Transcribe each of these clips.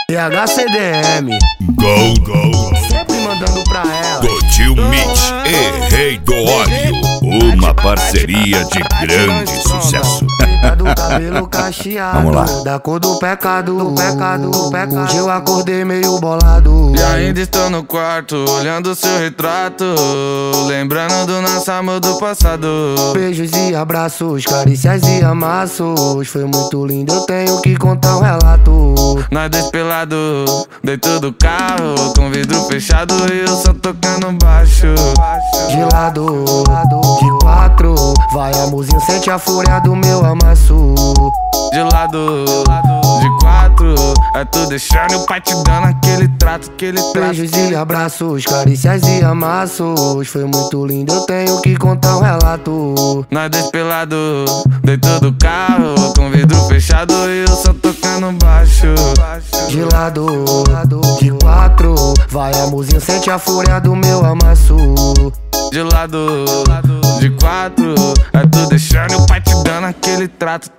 THCDM, Go, sempre mandando pra ela. Godil Mix e Rei do Óleo, uma parceria de grande sucesso. Preta do cabelo cacheado, Vamos lá. da cor do pecado, Hoje eu acordei meio bolado. E ainda estou no quarto, olhando seu retrato, lembrando do nosso amor do passado. Beijos e abraços, carícias e amassos. Foi muito lindo, eu tenho que contar um relato. Nós dois pelado, dentro do carro, com vidro fechado e eu só tocando baixo. De lado, de quatro, vai amorzinho, sente a fúria do meu amasso. De lado, de quatro, é tu deixando o pai te dando aquele trato. Beijos e abraços, carícias e amassos. Foi muito lindo, eu tenho que contar um relato. Nós dois pelado, dentro do carro, com vidro fechado e eu só tocando baixo. De lado, de quatro, vai amorzinho, sente a fúria do meu amasso. De lado, de quatro, é tu deixando o pai te dando aquele trato.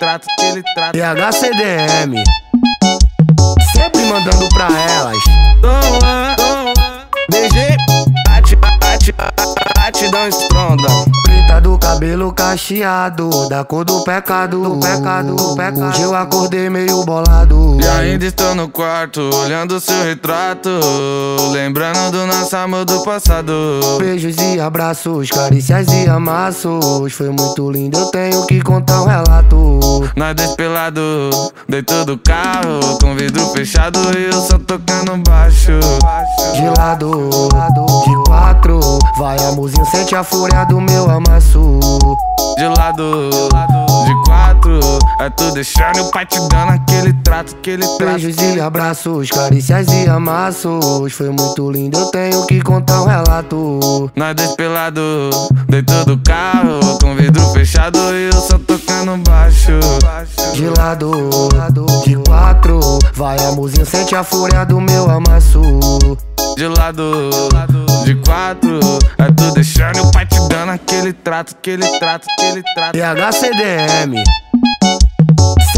THCDM, sempre mandando pra elas. BG, batidão estronda. Preta do cabelo cacheado, da cor do pecado, Hoje eu acordei meio bolado. E ainda estou no quarto, olhando seu retrato, lembrando do nosso amor do passado. Beijos e abraços, carícias e amassos. Foi muito lindo, eu tenho que contar um relato. Nós dois pelado, dentro do carro, com vidro fechado e eu só tocando baixo. De lado, de quatro, vai amorzinho, sente a fúria do meu amasso. De lado, de quatro, é tu deixando o pai te dando aquele trato. Beijos e abraços, carícias e amassos. Foi muito lindo, eu tenho que contar um relato. Nós dois pelado, dentro do carro, com vidro fechado e eu só tocando baixo. De lado, de quatro, vai amorzinho, sente a fúria do meu amasso. De lado, de quatro, é tu deixando o pai te dando aquele trato. THCDM,